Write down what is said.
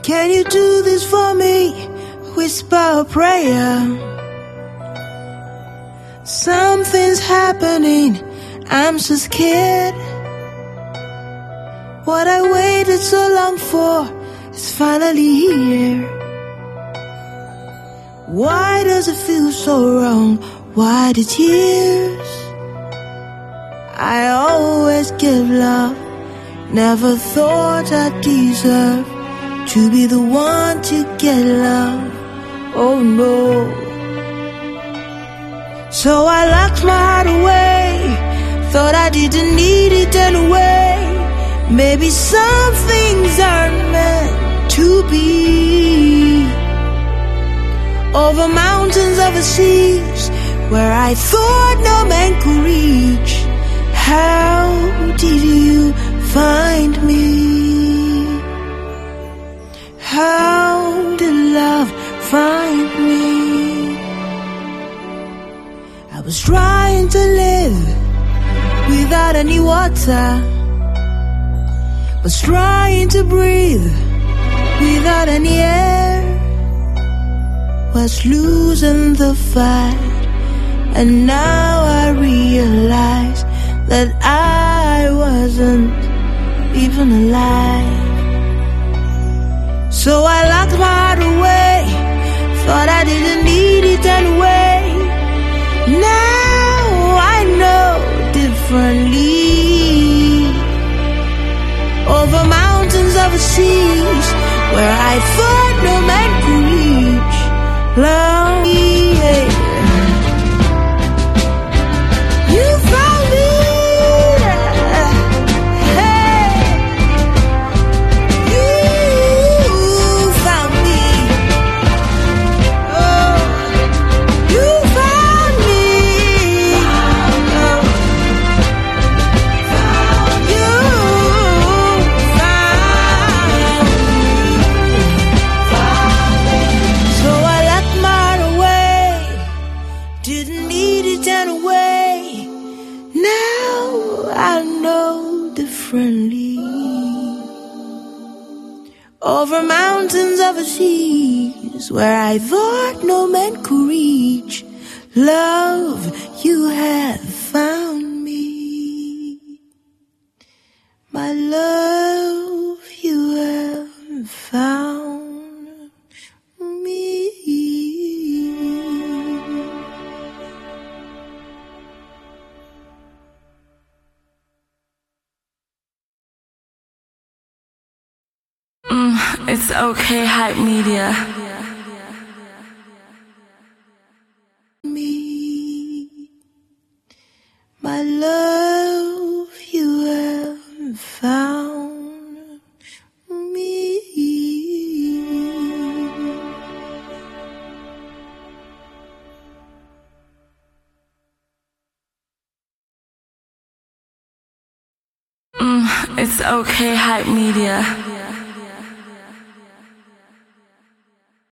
Can you do this for me? Whisper a prayer. Something's happening, I'm so scared. What I waited so long for is finally here. Why does it feel so wrong? Why the tears? I always give love, never thought I'd deserve to be the one to get love. Oh no. So I locked my heart away, thought I didn't need it anyway. Maybe some things aren't meant to be. Over mountains, over seas, where I thought no man could reach. How did you find me? How did love find me? I was trying to live without any water, was trying to breathe without any air, was losing the fight, and now I realize that I wasn't even alive. So I locked my heart away, thought I didn't need it anyway. Now I know differently. Over mountains, over seas, where I thought no man could reach. Love me, yeah. You found me, hey. You found me, oh. You found me, oh. You found me. So I locked my heart away, didn't need it anyway. Now I know differently. Over mountains, over seas, where I thought no man could reach. Love, you have found me. My love, you have found me. It's okay, Hype Media. My love, you have found me. It's okay, Hype Media.